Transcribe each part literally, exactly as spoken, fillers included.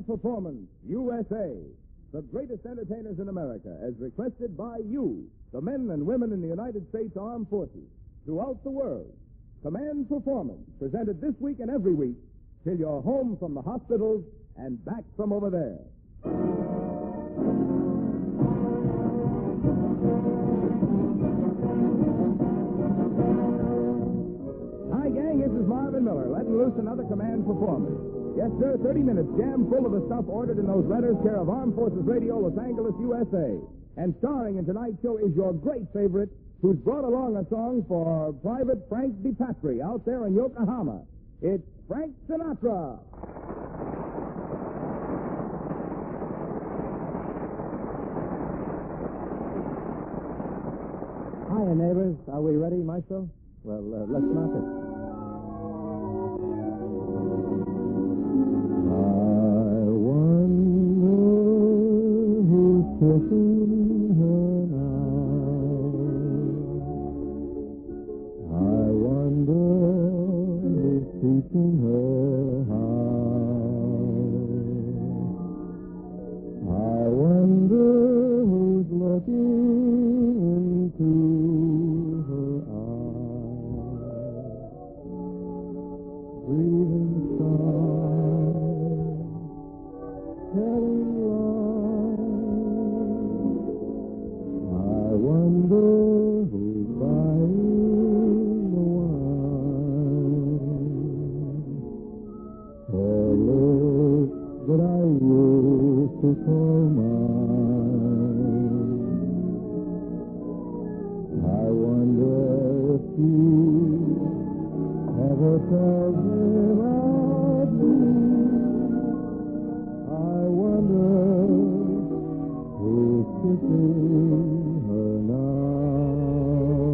Performance, U S A. The greatest entertainers in America, as requested by you, the men and women in the United States Armed Forces, throughout the world. Command Performance, presented this week and every week, till you're home from the hospitals and back from over there. Hi, gang, this is Marvin Miller, letting loose another Command Performance. Yes, sir, thirty minutes jam full of the stuff ordered in those letters, care of Armed Forces Radio, Los Angeles, U S A. And starring in tonight's show is your great favorite, who's brought along a song for Private Frank DiPatri out there in Yokohama. It's Frank Sinatra. Hiya, neighbors. Are we ready, Maestro? Well, uh, let's knock it. I wonder who's kissing her now. I wonder who's teaching her how. I wonder who's looking into her eyes. Breathing sighs, telling lies. I wonder who's buying the wine. Her lips that I used to call mine. I wonder if she ever tells him of me. I wonder who's kissing her now.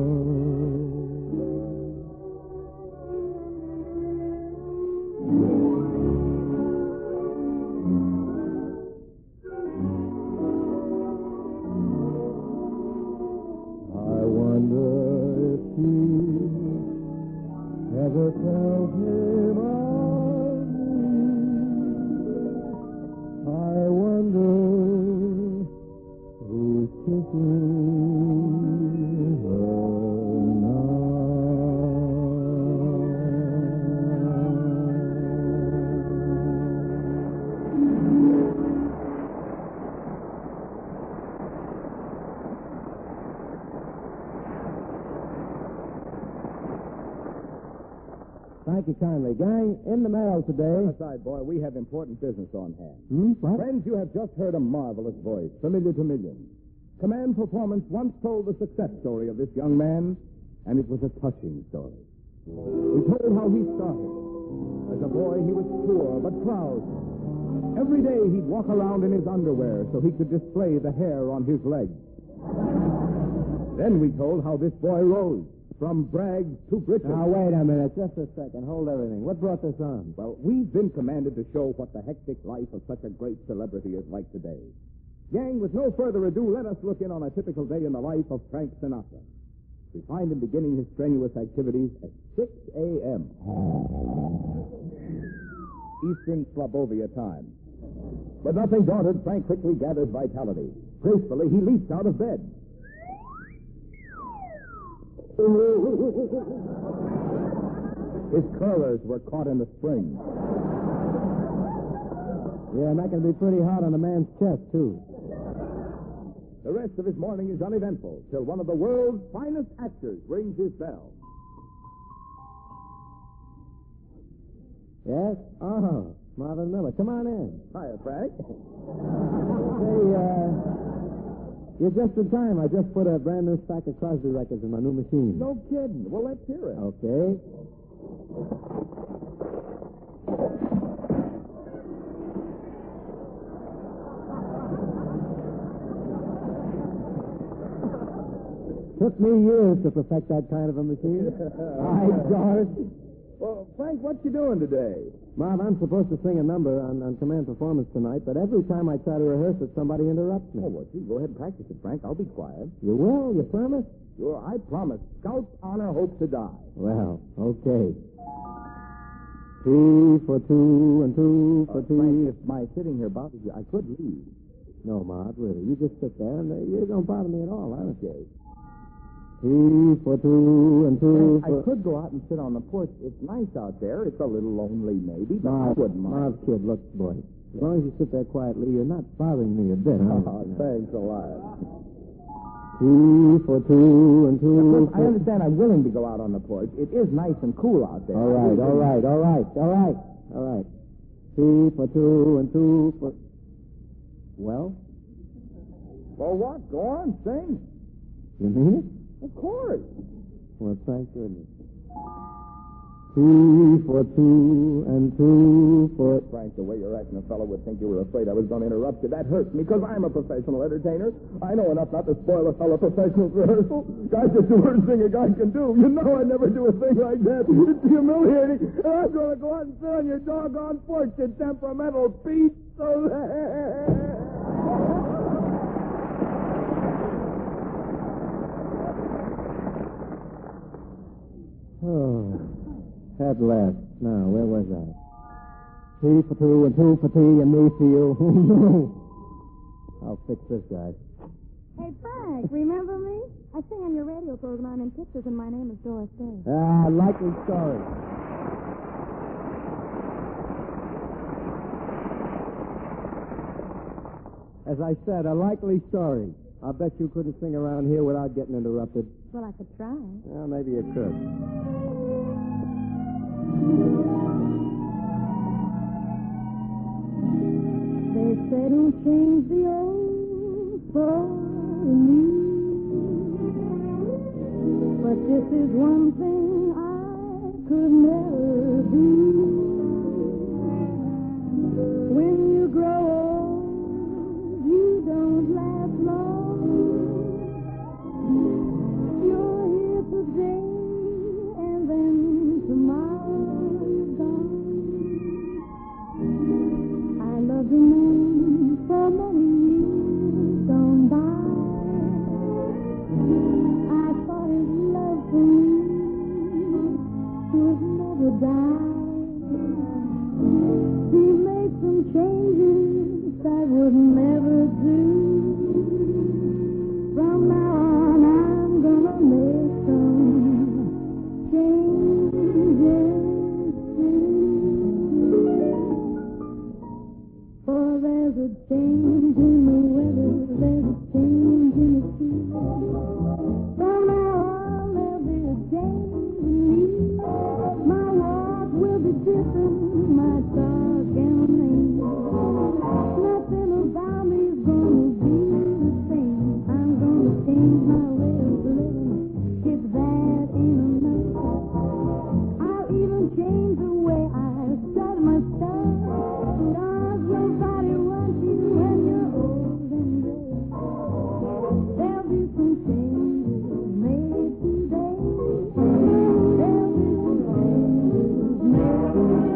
I wonder if she ever tells him of me. I wonder who's kissing her now. Thank you kindly. Gang, in the mail today. Step aside, boy. We have important business on hand. Hmm? What? Friends, you have just heard a marvelous voice, familiar to millions. Command Performance once told the success story of this young man, and it was a touching story. We told how he started. As a boy, he was poor but proud. Every day, he'd walk around in his underwear so he could display the hair on his legs. Then we told how this boy rose from brags to breeches. Now, wait a minute. Just a second. Hold everything. What brought this on? Well, we've been commanded to show what the hectic life of such a great celebrity is like today. Gang, with no further ado, let us look in on a typical day in the life of Frank Sinatra. We find him beginning his strenuous activities at six a.m. Eastern Slobovia time. But nothing daunted, Frank quickly gathers vitality. Gracefully, he leaps out of bed. His curlers were caught in the spring. Yeah, and that can be pretty hot on a man's chest, too. The rest of his morning is uneventful, till one of the world's finest actors rings his bell. Yes? Oh, Marvin Miller. Come on in. Hiya, Frank. Say, uh, you're just in time. I just put a brand new stack of Crosby records in my new machine. No kidding. Well, let's hear it. Okay. Took me years to perfect that kind of a machine. Hi, George. Well, Frank, what you doing today? Marv, I'm supposed to sing a number on, on Command Performance tonight, but every time I try to rehearse it, somebody interrupts me. Oh, well, gee, go ahead and practice it, Frank. I'll be quiet. You will? You promise? Sure, I promise. Scouts honor, hope to die. Well, okay. T for two and two for Uh, T. Frank, if my sitting here bothers you, I could leave. No, Mart, really. You just sit there, and uh, you don't bother me at all, honestly. T for two and two Frank, for... I could go out and sit on the porch. It's nice out there. It's a little lonely, maybe, but Marv, I wouldn't mind. Marv, kid, look, boy. As long as you sit there quietly, you're not bothering me a bit, huh? Oh, thanks a lot. T for two and two Of course, for... I understand I'm willing to go out on the porch. It is nice and cool out there. All right, all right, all right, all right, all right. T for two and two for... Well? Well, what? Go on, sing. You mean it? Of course. Well, thank goodness. T for two and two for... Frank, the way you're acting, a fellow would think you were afraid I was going to interrupt you. That hurts me, because I'm a professional entertainer. I know enough not to spoil a fellow professional's rehearsal. I just do the worst thing a guy can do. You know I never do a thing like that. It's humiliating. And I'm going to go out and sit on your doggone porch, you temperamental beast. So there. Oh, at last. Now, where was I? T for two and two for T and me for you. I'll fix this guy. Hey, Frank, remember me? I sing on your radio program in pictures, and my name is Doris Day. Ah, likely story. As I said, a likely story. I bet you couldn't sing around here without getting interrupted. Well, I could try. Well, maybe you could. They say don't change the old for the new. But this is one thing I could never do. When you grow old, you don't last long. You're here today, and then tomorrow's gone. I loved a man for many years gone by. I thought his love for me would never die. He made some changes I would never do. From now on, I'm gonna make some changes too. For there's a change in the weather, there's a change in the sea. From now on, there'll be a change in me. My walk will be different, my talk and name. Nothing about me's gonna be the same. I'm gonna change my way of living, if that ain't enough. I'll even change the way I start my stuff. Cause nobody wants you when you're old and gray. There'll be some changes made today. There'll be some changes made.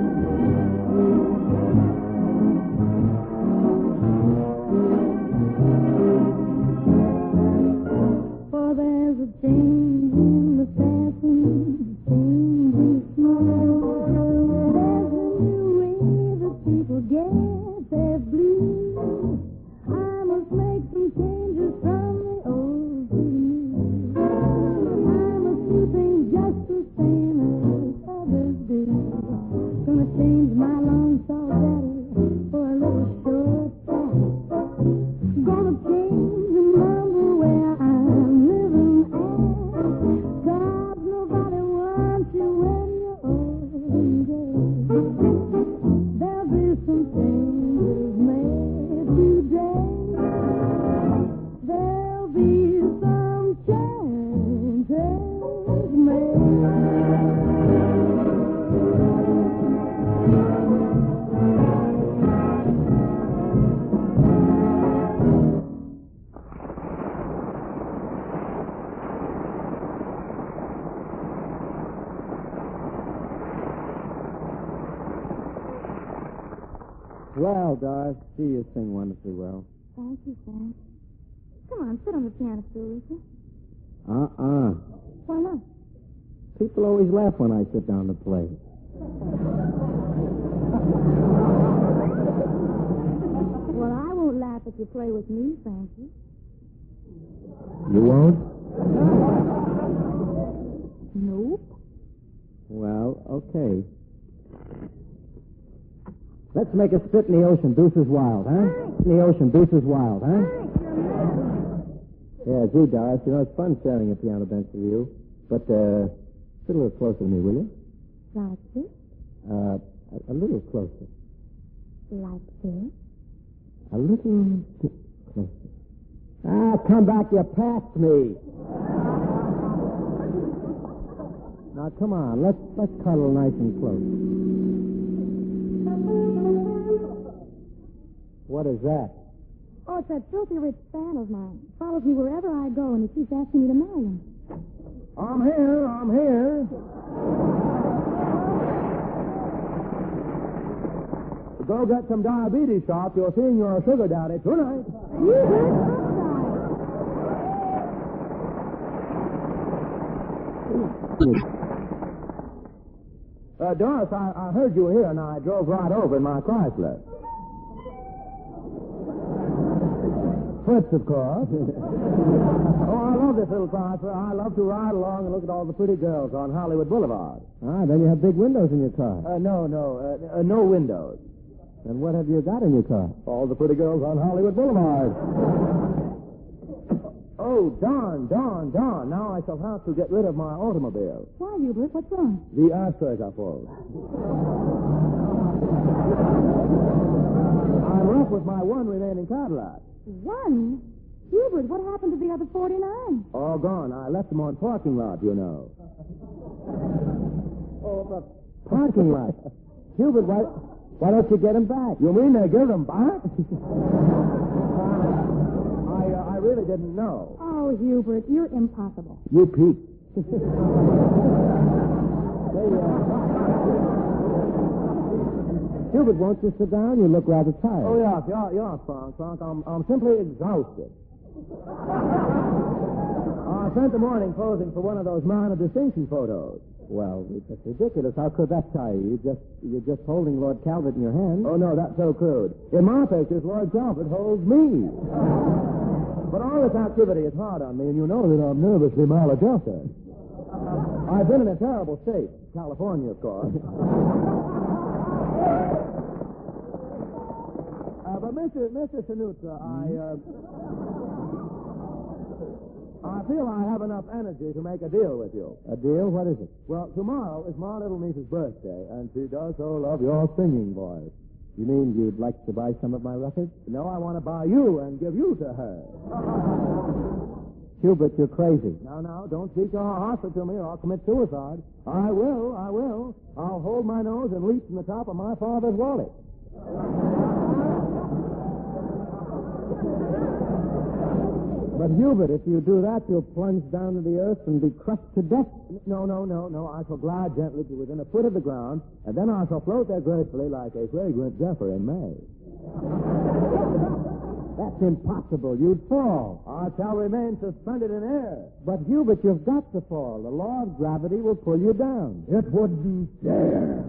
For there's a change in the fashion, change in the smile. There's a new way that people get their blues. I must make some changes from the old to the new. I must do things just the same as others do. Gonna change my long tall daddy for a little short fat. Gonna change the number where I'm living at. Cause nobody wants you when you're old and gray. There'll be some changes made today. There'll be some changes made. Well, Doris, see you sing wonderfully well. Thank you, Frank. Come on, sit on the piano stool, will you? Uh-uh. Why not? People always laugh when I sit down to play. if you play with me, Frankie. You won't? Nope. Well, okay. Let's make a spit in the ocean. Deuces wild, huh? Frank. In the ocean, deuces wild, huh? Frank, you're mad. Yeah, gee, Doris, you know, it's fun sharing a piano bench with you. But, uh, sit a little closer to me, will you? Like this? Uh, a, a little closer. Like this? A little bit closer. Ah, come back, you passed me. Now, come on, let's, let's cuddle nice and close. What is that? Oh, it's that filthy rich fan of mine. Follows me wherever I go, and he keeps asking me to marry him. I'm here, I'm here. Go get some diabetes shots. You're seeing your sugar daddy tonight. You heard outside. Uh, Doris, I, I heard you were here, and I drove right over in my Chrysler. Fritz, of course. Oh, I love this little Chrysler. I love to ride along and look at all the pretty girls on Hollywood Boulevard. Ah, then you have big windows in your car. Uh, no, no, uh, uh, no windows. And what have you got in your car? All the pretty girls on Hollywood Boulevard. Oh, darn, darn, darn. Now I shall have to get rid of my automobile. Why, Hubert? What's wrong? The ashtrays are full. I'm rough with my one remaining Cadillac. One? Hubert, what happened to the other forty-nine? All gone. I left them on parking lot, you know. Oh, the parking lot. Hubert, why, why don't you get them back? You mean they give them back? I, uh, I really didn't know. Oh, Hubert, you're impossible. You peaked. Say, uh, Hubert, won't you sit down? You look rather tired. Oh, yes, yeah, yeah, Frank, Frank. I'm, I'm simply exhausted. I spent the morning posing for one of those man of distinction photos. Well, that's ridiculous. How could that tie you? You just, you're just holding Lord Calvert in your hand. Oh, no, that's so crude. In my pictures, Lord Calvert holds me. But all this activity is hard on me, and you know that I'm nervously maladjusted. I've been in a terrible state. California, of course. Uh, but Mister Mister Sinatra, I, uh, I feel I have enough energy to make a deal with you. A deal? What is it? Well, tomorrow is my little niece's birthday, and she does so love your singing voice. You mean you'd like to buy some of my records? No, I want to buy you and give you to her. Hubert, you're crazy. Now, now, don't speak your hostile to me or I'll commit suicide. I will, I will. I'll hold my nose and leap from the top of my father's wallet. But, Hubert, if you do that, you'll plunge down to the earth and be crushed to death. No, no, no, no. I shall glide gently to within a foot of the ground, and then I shall float there gracefully like a fragrant zephyr in May. That's impossible. You'd fall. I shall remain suspended in air. But, Hubert, you've got to fall. The law of gravity will pull you down. It wouldn't dare.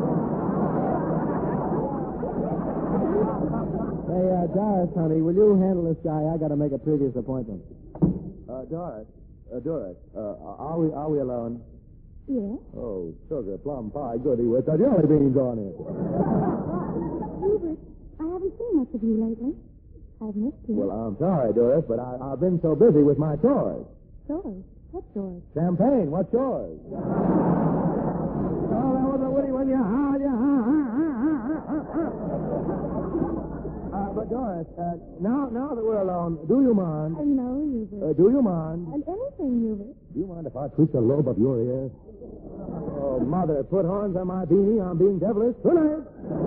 Hey, uh, Doris, honey, will you handle this guy? I got to make a previous appointment. Uh, Doris, uh, Doris, uh, are we are we alone? Yes? Oh, sugar, plum pie, goody with the jelly beans on it. Hubert, I haven't seen much of you lately. I've missed you. Well, I'm sorry, Doris, but I, I've been so busy with my chores. Chores? What chores? Champagne, what's yours? Oh, that was a witty one. You ha, you ha, ha, ha, ha, ha. Uh, but Doris, uh, now now that we're alone, do you mind? Uh, no, Hubert. Uh, do you mind? And anything, Hubert. Do you mind if I tweak the lobe of your ear? Oh, Mother, put horns on my beanie. I'm being devilish. Good night.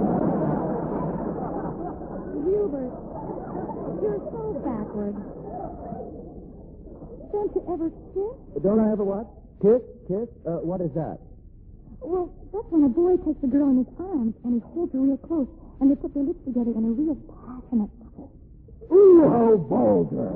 Hubert, you're so backward. Don't you ever kiss? Don't I ever what? Kiss? Kiss? Uh, what is that? Well, that's when a boy takes a girl in his arms and he holds her real close and they put their lips together in a real passionate kiss. Ooh, how vulgar.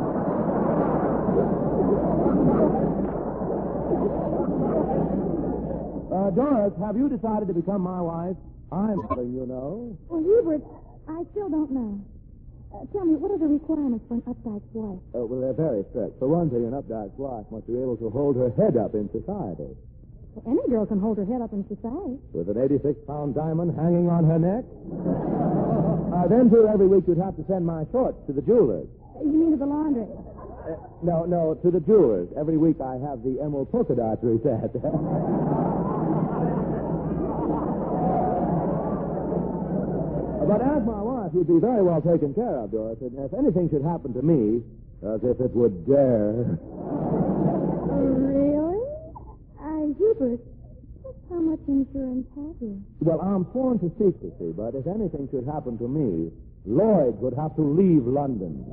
Uh, Doris, have you decided to become my wife? I'm willing, you know. Well, Hubert, I still don't know. Uh, tell me, what are the requirements for an updike's wife? Uh, well, they're very strict. For one thing, an updike's wife must be able to hold her head up in society. Well, any girl can hold her head up in society. With an eighty-six pound diamond hanging on her neck? uh, then, too, every week you'd have to send my shorts to the jewelers. You mean to the laundry? Uh, no, no, to the jewelers. Every week I have the emerald polka dots reset. But as my wife, you'd be very well taken care of, Doris. And if anything should happen to me, as if it would dare. Really? Uh, Hubert, just how much insurance have you? Well, I'm sworn to secrecy, but if anything should happen to me, Lloyd would have to leave London.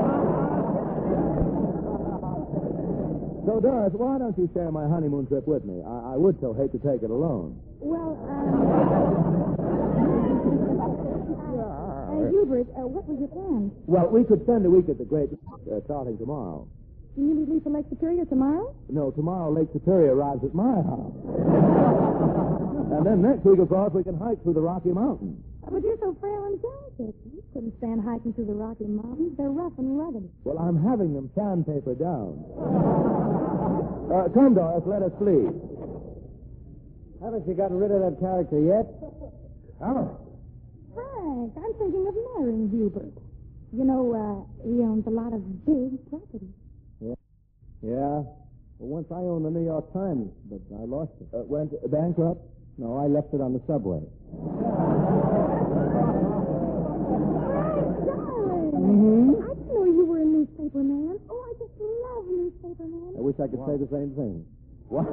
So, Doris, why don't you share my honeymoon trip with me? I, I would so hate to take it alone. Well, um... uh, Hubert, uh, what was your plan? Well, we could spend a week at the Great uh, starting tomorrow. You mean to leave for Lake Superior tomorrow? No, tomorrow Lake Superior arrives at my house. And then next week, of course, we can hike through the Rocky Mountains. Oh, but you're so frail and delicate. You couldn't stand hiking through the Rocky Mountains. They're rough and rugged. Well, I'm having them sandpaper down. uh, come, Doris, let us leave. Haven't you gotten rid of that character yet? Alice. Frank, I'm thinking of marrying Hubert. You know, uh, he owns a lot of big property. Yeah. Yeah. Well, once I owned the New York Times, but I lost it. Uh, went bankrupt? No, I left it on the subway. Darling! Mm-hmm. I didn't know you were a newspaper man. Oh, I just love newspaper men. I wish I could say the same thing. What?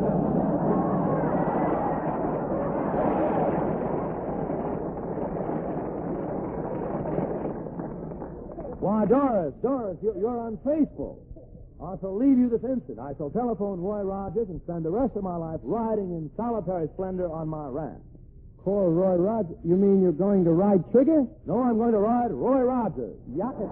Why, Doris, Doris, you're, you're unfaithful. I shall leave you this instant. I shall telephone Roy Rogers and spend the rest of my life riding in solitary splendor on my ranch. Call Roy Rogers? You mean you're going to ride Trigger? No, I'm going to ride Roy Rogers. Yucca,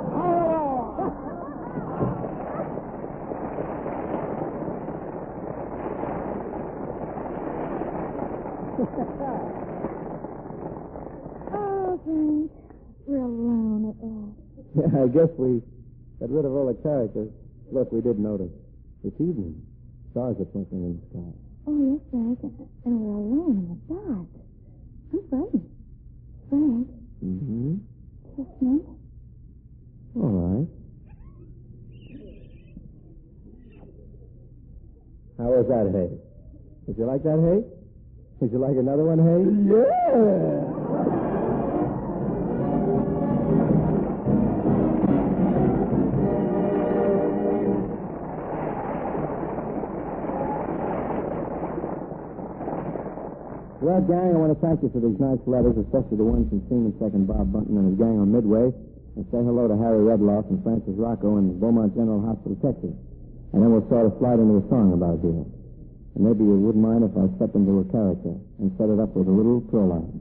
Oh, Frank, we're alone at last. Yeah, I guess we got rid of all the characters. Look, we did notice. It's evening. Stars are twinkling in the sky. Oh, yes, Frank, and we're alone in the dark. I'm frightened. Frank, Mm-hmm. just a minute. All right. How was that, Hay? Did you like that, Hay? Would you like another one, Hay? Yeah! Well, gang, I want to thank you for these nice letters, especially the ones from Seaman Second Bob Bunton and his gang on Midway. And say hello to Harry Redloff and Francis Rocco in Beaumont General Hospital, Texas. And then we'll sort of slide into a song about you. And maybe you wouldn't mind if I step into a character and set it up with a little prologue.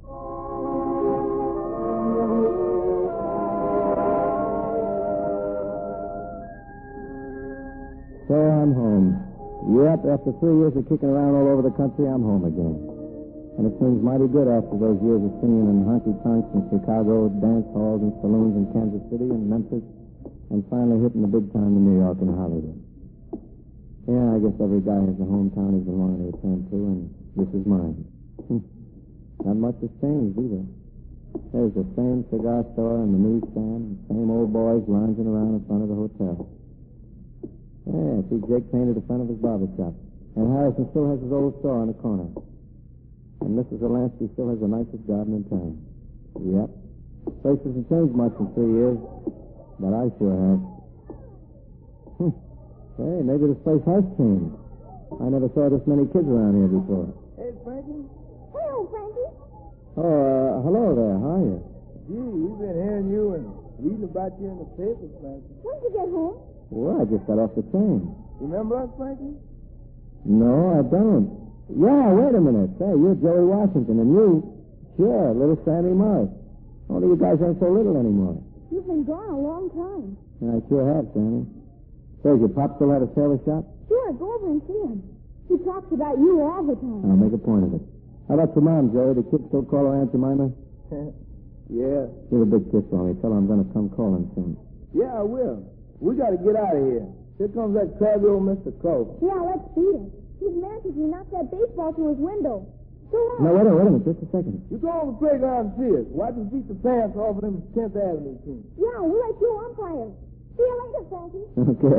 So I'm home. Yep, after three years of kicking around all over the country, I'm home again. And it seems mighty good after those years of singing in honky-tonks in Chicago, dance halls and saloons in Kansas City and Memphis, and finally hitting the big time in New York and Hollywood. Yeah, I guess every guy has a hometown he's been longing to return to, and this is mine. Not much has changed, either. There's the same cigar store and the newsstand, and the same old boys lounging around in front of the hotel. Yeah, I see Jake painted the front of his barber shop. And Harrison still has his old store on the corner. And Missus Zelansky still has the nicest garden in town. Yep. Place hasn't changed much in three years, but I sure have. Hmm. Hey, maybe this place has changed. I never saw this many kids around here before. Hey, Frankie. Hello, Frankie. Oh, uh, hello there. How are you? Gee, we've been hearing you and reading about you in the papers, Frankie. When did you get home? Well, I just got off the train. Remember us, Frankie? No, I don't. Yeah, wait a minute. Say, you're Joey Washington, and you, sure, little Sammy Morris. Only you guys aren't so little anymore. You've been gone a long time. Yeah, I sure have, Sammy. Say, your pop still at a sailor shop? Sure, go over and see him. He talks about you all the time. I'll make a point of it. How about your mom, Joey? The kids still call her Aunt Jemima? Yeah. Give a big kiss for me. Tell her I'm going to come calling soon. Yeah, I will. We got to get out of here. Here comes that crabby old Mister Clover. Yeah, let's beat him. He's mad because we knocked that baseball through his window. Go on. No, wait a, wait a minute. Just a second. You go on the playground and see us. Watch us beat the pants off of them tenth Avenue team. Yeah, we'll let you umpire. See you later, Frankie. Okay.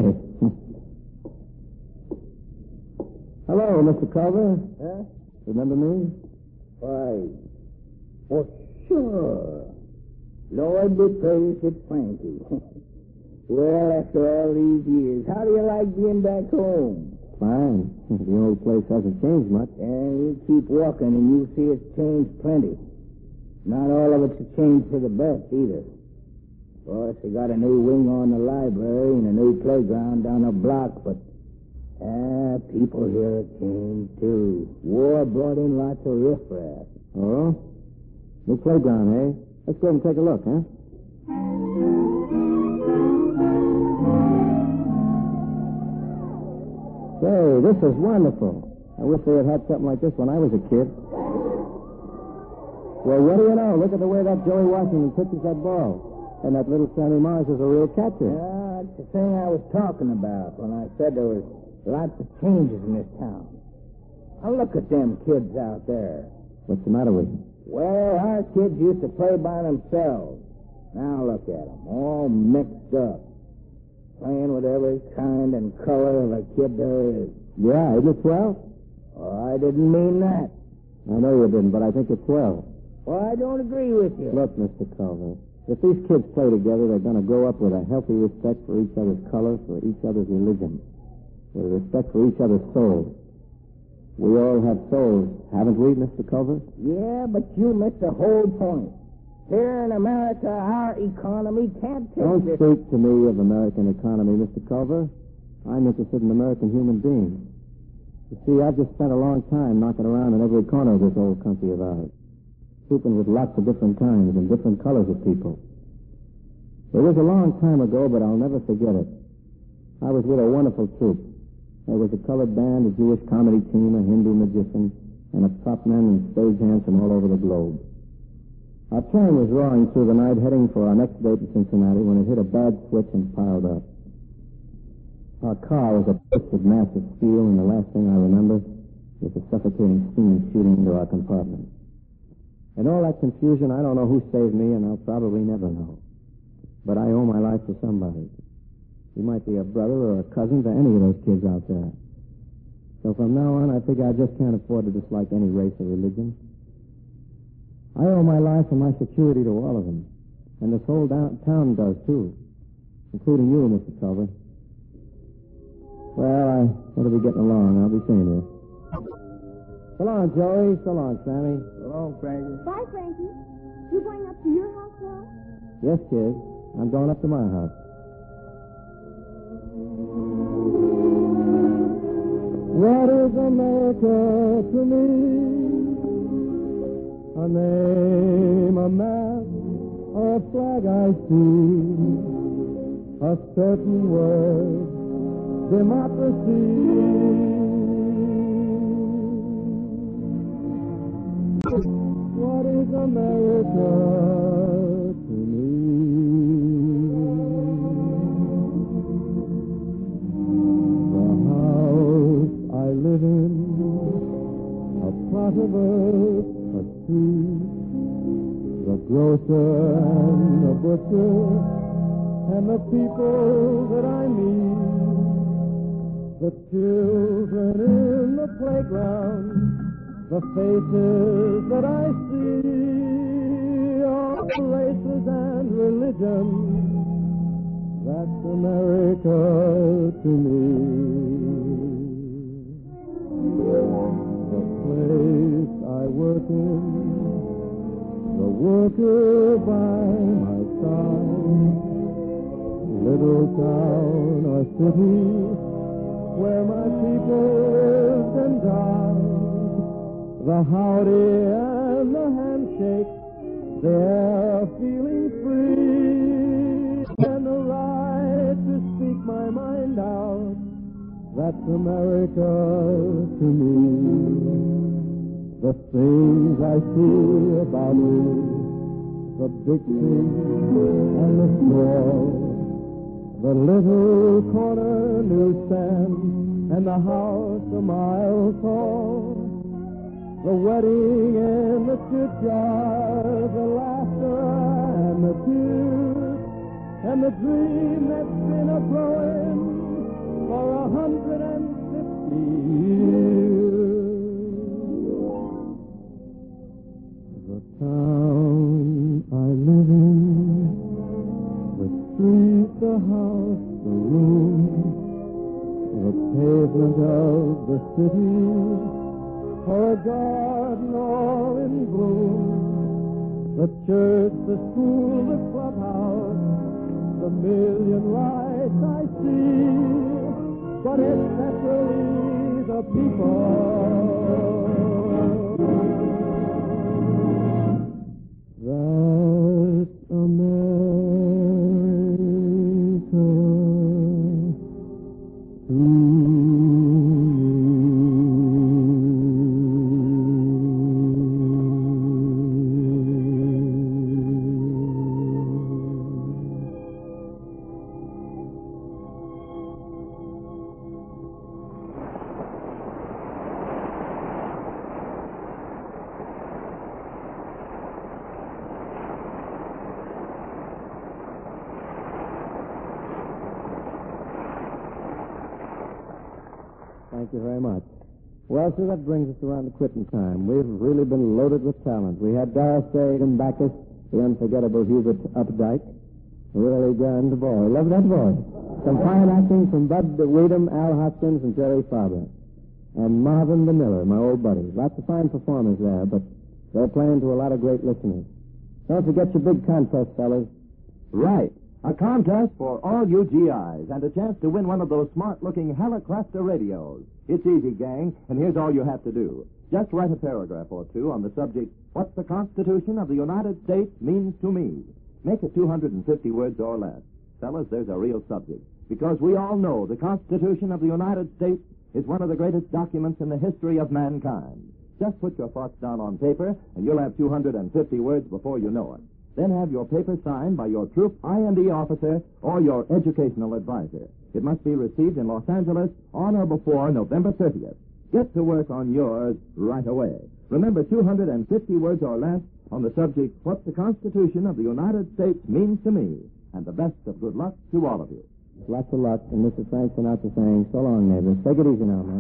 Hello, Mister Culver. Huh? Remember me? Why, for sure. Lord be praised, it's Frankie. Well, after all these years, how do you like being back home? Fine. The old place hasn't changed much. And you keep walking and you'll see it's changed plenty. Not all of it's changed for the best, either. Of course, they got a new wing on the library and a new playground down the block, but ah, people here have changed, too. War brought in lots of riffraff. Oh? New playground, eh? Let's go and take a look, huh? Say, this is wonderful. I wish they had had something like this when I was a kid. Well, what do you know? Look at the way that Joey Washington pitches that ball. And that little Sammy Mars is a real catcher. Yeah, that's the thing I was talking about when I said there was lots of changes in this town. Now look at them kids out there. What's the matter with them? Well, our kids used to play by themselves. Now look at them, all mixed up. Playing with every kind and color of a kid there is. Yeah, isn't it swell? Oh, I didn't mean that. I know you didn't, but I think it's swell. Well, I don't agree with you. Look, Mister Culver, if these kids play together, they're going to grow up with a healthy respect for each other's color, for each other's religion, with a respect for each other's souls. We all have souls, haven't we, Mister Culver? Yeah, but you missed the whole point. Here in America, our economy can't take Don't this. speak to me of American economy, Mister Culver. I'm interested in American human beings. You see, I've just spent a long time knocking around in every corner of this old country of ours, trooping with lots of different kinds and different colors of people. It was a long time ago, but I'll never forget it. I was with a wonderful troupe. There was a colored band, a Jewish comedy team, a Hindu magician, and a top men and stagehands from all over the globe. Our train was roaring through the night, heading for our next date in Cincinnati, when it hit a bad switch and piled up. Our car was a twisted mass of steel, and the last thing I remember was the suffocating steam shooting into our compartment. In all that confusion, I don't know who saved me, and I'll probably never know. But I owe my life to somebody. He might be a brother or a cousin to any of those kids out there. So from now on, I figure I just can't afford to dislike any race or religion. I owe my life and my security to all of them. And this whole down- town does, too. Including you, Mister Culver. Well, I better be getting along. I'll be seeing you. So long, Joey. So long, Sammy. So long, Frankie. Bye, Frankie. You going up to your house now? Yes, kid. I'm going up to my house. What is America to me? A name, a map, or a flag I see. A certain word, democracy. What is America to me? The house I live in, a plot of earth, a tree, the grocer and the butcher, and the people that I meet, the children in the playground, the faces that I see, all races and religions, that's America to me. The place I work in, the worker by my side, little town or city where my people lived and died. The howdy and the handshake, they're feeling free, and the right to speak my mind out, that's America to me. The things I see about you, the big tree and the small, the little corner newsstand and the house a mile tall, the wedding in the churchyard, the laughter and the tears, and the dream that's been a growing for a hundred and fifty years. The town I live in, the street, the house, the room, the pavement of the city, or a garden all in bloom, the church, the school, the clubhouse, the million lights I see, but especially the people. That's America to me. Thank you very much. Well, sir, that brings us around to quitting time. We've really been loaded with talent. We had Doris Day and Bacchus, the unforgettable Hubert Updike, really grand boy. Love that voice. Some fine acting from Bud Weedham, Al Hoskins, and Jerry Farber. And Marvin the Miller, my old buddy. Lots of fine performers there, but they're playing to a lot of great listeners. Don't forget your big contest, fellas. Right. A contest for all you G Is and a chance to win one of those smart-looking Helicraster radios. It's easy, gang, and here's all you have to do. Just write a paragraph or two on the subject, What the Constitution of the United States Means to Me. Make it two hundred fifty words or less. Fellas, there's a real subject. Because we all know the Constitution of the United States is one of the greatest documents in the history of mankind. Just put your thoughts down on paper, and you'll have two hundred fifty words before you know it. Then have your paper signed by your troop I and D officer or your educational advisor. It must be received in Los Angeles on or before November thirtieth. Get to work on yours right away. Remember, two hundred fifty words or less on the subject, What the Constitution of the United States Means to Me. And the best of good luck to all of you. Lots of luck, and Missus Frank Sinatra saying, so long, neighbors. Take it easy now, man.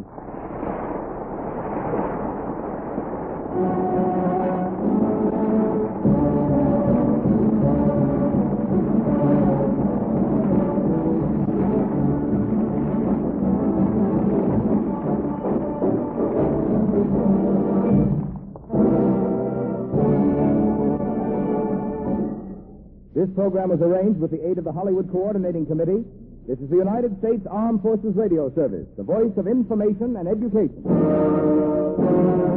This program was arranged with the aid of the Hollywood Coordinating Committee. This is the United States Armed Forces Radio Service, the voice of information and education.